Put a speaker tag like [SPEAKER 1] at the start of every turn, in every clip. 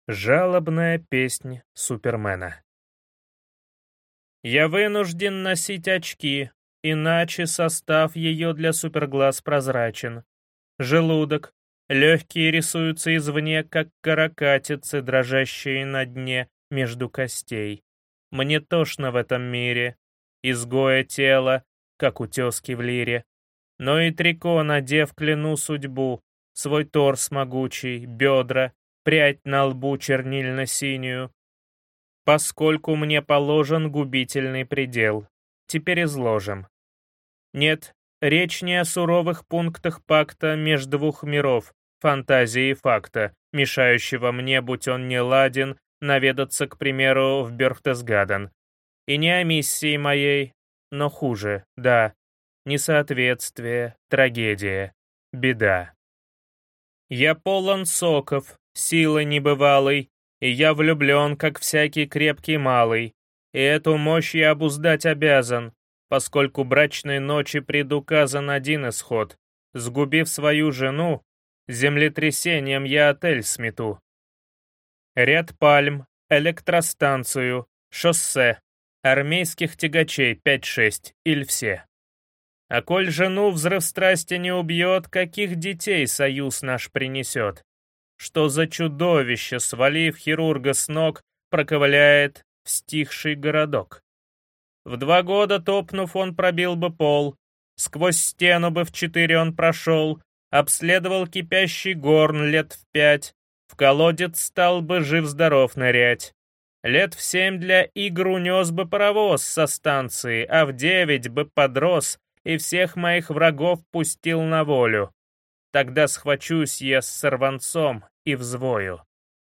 [SPEAKER 1] Жалобная песнь Супермена. Я вынужден носить очки, иначе состав ее для суперглаз прозрачен. Желудок, легкие рисуются извне, как каракатицы, дрожащие на дне между костей. Мне тошно в этом мире, изгоя тело, как утески в лире. Но и трико, надев, кляну судьбу, свой торс могучий, бедра, прядь на лбу чернильно-синюю, поскольку мне положен губительный предел. Теперь изложим. Нет, речь не о суровых пунктах пакта меж двух миров, фантазии и факта, мешающего мне, будь он не ладен, наведаться, к примеру, в Бёрхтесгаден. И не о миссии моей, но хуже, да, несоответствие, трагедия, беда. Я полон соков, силы небывалой, и я влюблен, как всякий крепкий малый, и эту мощь я обуздать обязан, поскольку брачной ночи предуказан один исход. Сгубив свою жену, землетрясением я отель смету. Ряд пальм, электростанцию, шоссе, армейских тягачей 5-6, иль все. А коль жену взрыв страсти не убьет, каких детей союз наш принесет? Что за чудовище, свалив хирурга с ног, проковыляет в стихший городок? В 2 года, топнув, он пробил бы пол, сквозь стену бы в 4 он прошел, обследовал кипящий горн лет в 5, в колодец стал бы жив-здоров нырять. Лет в 7 для игр унес бы паровоз со станции, а в 9 бы подрос и всех моих врагов пустил на волю. Тогда схвачусь я с сорванцом и взвою.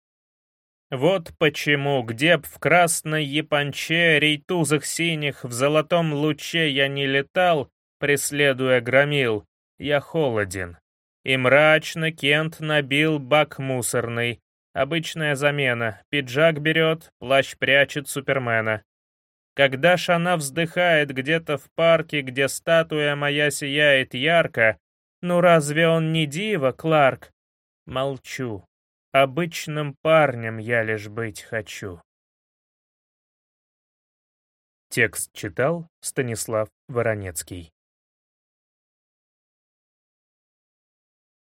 [SPEAKER 1] Вот почему, где б в красной японче, рейтузах синих, в золотом луче я не летал, преследуя громил, я холоден. И мрачно Кент набил бак мусорный. Обычная замена. Пиджак берет, плащ прячет Супермена. Когда ж она вздыхает где-то в парке, где статуя моя сияет ярко, ну разве он не диво, Кларк? Молчу. Обычным парнем я лишь быть хочу. Текст читал Станислав Воронецкий.